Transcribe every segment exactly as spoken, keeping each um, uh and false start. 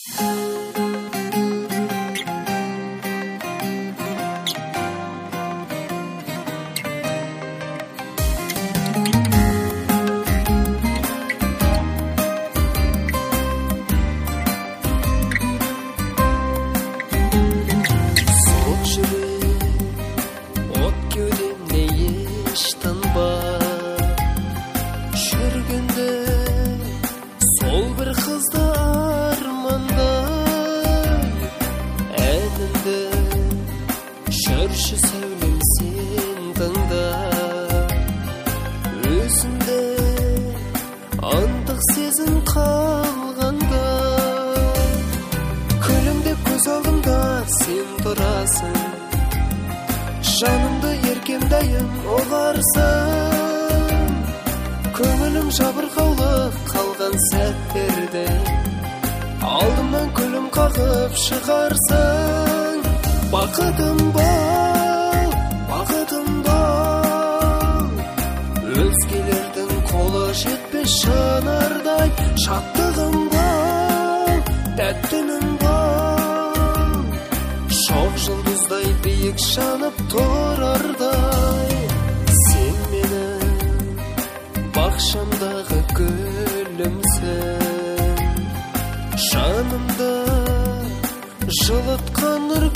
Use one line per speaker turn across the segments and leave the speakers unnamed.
Жанымды еркемдайым оғарсың, көңілім жабырқаулы қалған сәттерде алдымнан күлім қағып шығарсың. Бақытым бол, бақытым бол, өзгелердің қолы жетпес шынардай. Шаттығым бол, тәттінің бол, шоқ жұлдыздай биік жанып тұрардай. Сен менің бақшамдағы гүлімсің, жанымды жылытқан нұр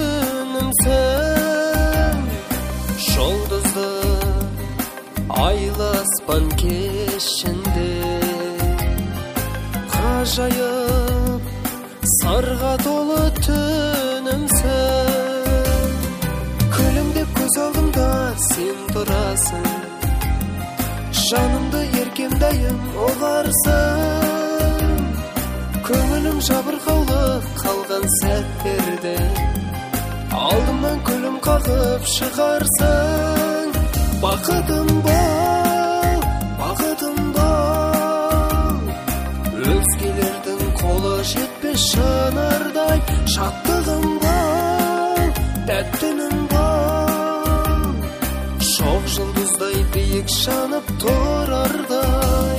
күнімсің. Жұлдызды айлы аспан кешінде ғажайып сарға толы түнімсің. Күлімдеп көз алдымда сен тұрасың, жанымды еркемдайым оғарсың. Көңілім жабырқаулы қалған сәттерде алдымнан күлім қағып шығарсың. Бақытым бол, бақытым бол, өзгелердің қолы жетпес шынардай. Шаттығым бол, тәттінің бол, шоқ жұлдыздай биік жанып тұрардай.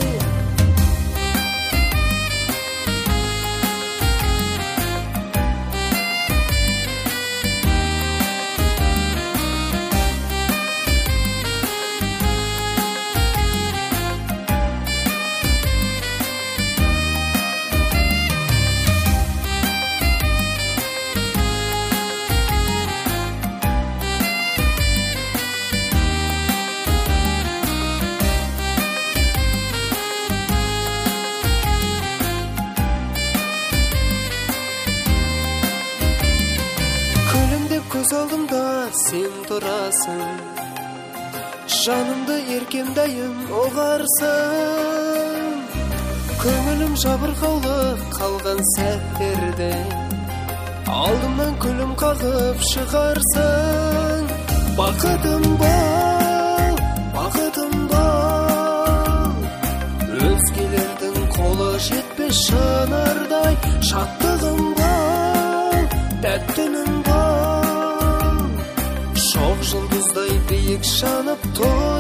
Көз алдымда сен тұрасың, жанымды еркемдайым оғарсың. Көңілім жабырқаулы қалған сәттерде алдымнан күлім қағып шығарсың. Бақытым бол, бақытым бол, өзгелердің қолы жетпес шынардай. Шаттығым бол, тәттінің бол, шоқ жұлдыздай биік жанып тұр.